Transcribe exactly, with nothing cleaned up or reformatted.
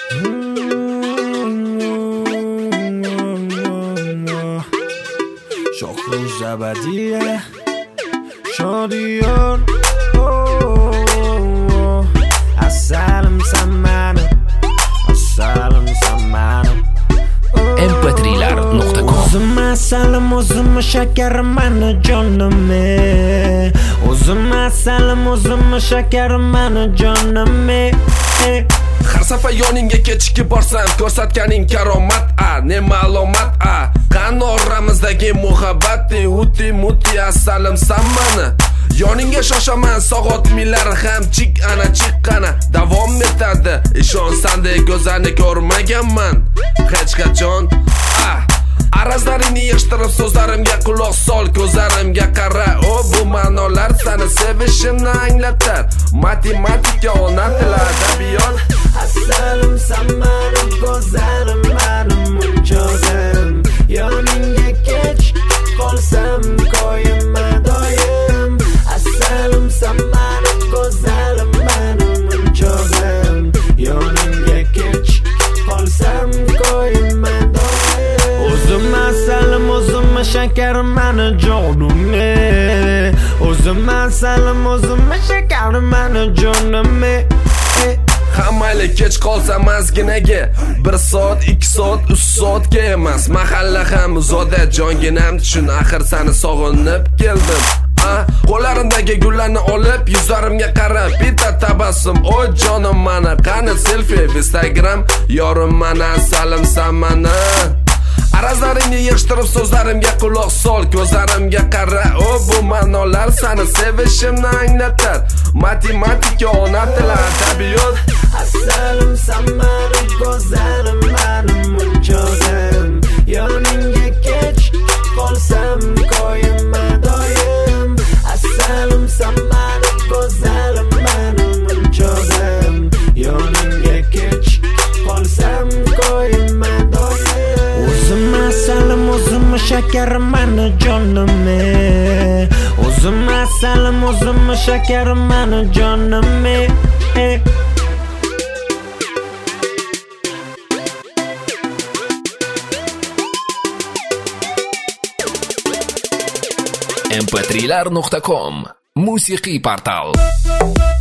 Shohruz Abadiye Shadiyar Asalim sen benim Asalim sen benim em p tri'lar nuqta com O'zim asalim, o'zim shakarim, mani jonim ey. O'zim asalim, o'zim shakarim, mani jonim ey. Har safar yoningga kechikib borsam, ko'rsatganing karomat a, ne ma'lumot a. Qani oramizdagi muhabbat, uti muti asalim san mani. Yoningga shoshaman, so'g'otmilar ham chik ana chiqqana davom etadi. Ishonsandek go'zalni ko'rmaganman hech qachon. Ah, arazlaringni yig'ishtirib so'zlarimga quloq sol, ko'zlarimga qara. O bu ma'nolar seni sevishimni anglatar. Matematika ona tili adabiyot. Asalim san menim go'zalim, menim munjozim. Yoningga kech qolsam koyimma doim. Asalim san menim go'zalim, menim munjozim. Yoningga kech qolsam koyimma doim. O'zim asalim, o'zim shakarim, mani jonim ey. O'zim asalim, o'zim shakarim, mani jonim ey. Hammayli kech qolsa mazginaga bir soat, ikki soat, uch soatga emas. Mahalla ham uzoqda jonginam tushun, axir seni sog'inib keldim. Qo'llarimdagi gullarni olib yuzlarimga qarab bitta tabassum. O jonim mana qani selfie Instagram yorim mana asalim san mani. Arazlaringni yig'ishtirib so'zlarimga quloq sol, ko'zlarimga qara. O bu ma'nolar seni sevishimni anglatar. Matematika ona tili adabiyot. Asalim san menim go'zalim, menim munjozim. Yoningga kech qolsam koyimma doim. Asalim san menim go'zalim, menim munjozim. Yoningga kech qolsam koyimma doim. O'zim asalim, o'zim shakarim, mani jonim ey. O'zim asalim, o'zim shakarim, mani jonim ey. em p tri'lar nuqta com musiqiy portal.